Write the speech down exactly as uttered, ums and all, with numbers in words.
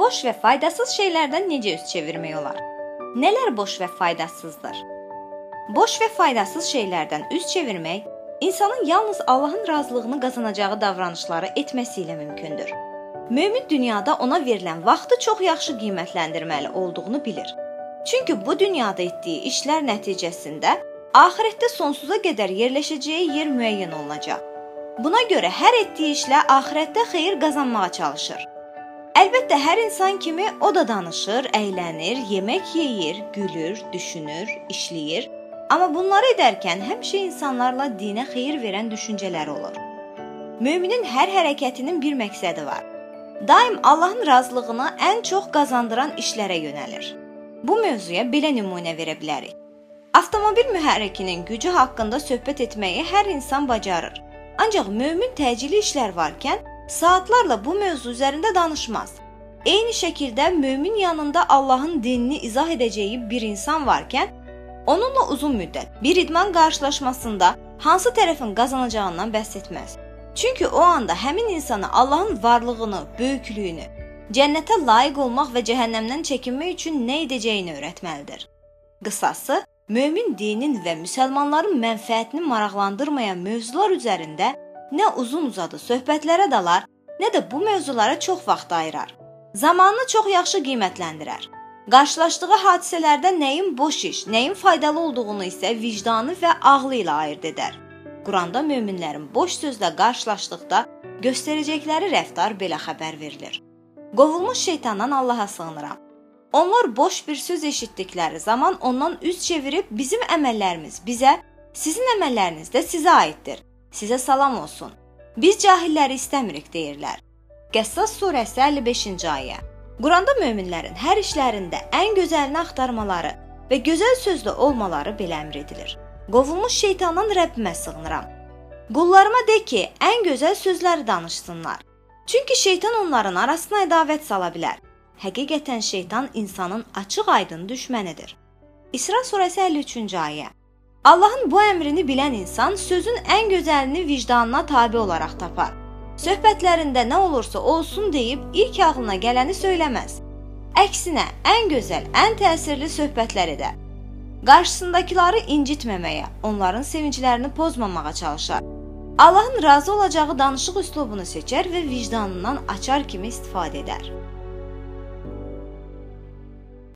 Boş və faydasız şeylərdən necə üz çevirmək olar? Nələr boş və faydasızdır? Boş və faydasız şeylərdən üz çevirmək, insanın yalnız Allahın razılığını qazanacağı davranışları etməsi ilə mümkündür. Mömin dünyada ona verilən vaxtı çox yaxşı qiymətləndirməli olduğunu bilir. Çünki bu dünyada etdiyi işlər nəticəsində axirətdə sonsuza qədər yerləşəcəyi yer müəyyən olunacaq. Buna görə hər etdiyi işlə axirətdə xeyir qazanmağa çalışır. Əlbəttə, hər insan kimi o da danışır, əylənir, yemək yeyir, gülür, düşünür, işləyir. Amma bunları edərkən həmişə insanlarla dinə xeyir verən düşüncələri olur. Müminin hər hərəkətinin bir məqsədi var. Daim Allahın razılığını ən çox qazandıran işlərə yönəlir. Bu mövzuya belə nümunə verə bilərik. Avtomobil mühərrikinin gücü haqqında söhbət etməyi hər insan bacarır. Ancaq mömin təcili işlər varkən saatlarla bu mövzu üzərində danışmaz. Eyni şəkildə mömin yanında Allahın dinini izah edəcəyi bir insan varkən, onunla uzun müddət bir idman qarşılaşmasında hansı tərəfin qazanacağından bəhs etməz. Çünki o anda həmin insana Allahın varlığını, böyüklüyünü, cənnətə layiq olmaq və cəhənnəmdən çəkinmək üçün nə edəcəyini öyrətməlidir. Qısası, mömin dinin və müsəlmanların mənfəətini maraqlandırmayan mövzular üzərində nə uzun-uzadı söhbətlərə dalar, nə də bu mövzulara çox vaxt ayırar. Zamanını çox yaxşı qiymətləndirər. Qarşılaşdığı hadisələrdə nəyin boş iş, nəyin faydalı olduğunu isə vicdanı və ağlı ilə ayırd edər. Quranda möminlərin boş sözlə qarşılaşdıqda göstərəcəkləri rəftar belə xəbər verilir. Qovulmuş şeytandan Allaha sığınıram. Onlar boş bir söz eşitdikləri zaman ondan üz çevirib bizim əməllərimiz bizə, sizin əməlləriniz də sizə aiddir. Sizə salam olsun. Biz cahilləri istəmirik deyirlər. Qəssas surəsi əlli beşinci ayə. Quranda möminlərin hər işlərində ən gözəlini axtarmaları və gözəl sözlü olmaları belə əmr edilir. Qovulmuş şeytandan Rəbbimə sığınıram. Qullarıma de ki, ən gözəl sözləri danışsınlar. Çünki şeytan onların arasına ədavət sala bilər. Həqiqətən şeytan insanın açıq-aydın düşmənidir. İsra surəsi əlli üçüncü ayə. Allahın bu əmrini bilən insan sözün ən gözəlini vicdanına tabe olaraq tapar. Söhbətlərində nə olursa olsun deyib ilk ağlına gələni söyləməz. Əksinə, ən gözəl, ən təsirli söhbətlər edər. Qarşısındakiləri incitməməyə, onların sevinclərini pozmamağa çalışar. Allahın razı olacağı danışıq üslubunu seçər və vicdanından açar kimi istifadə edər.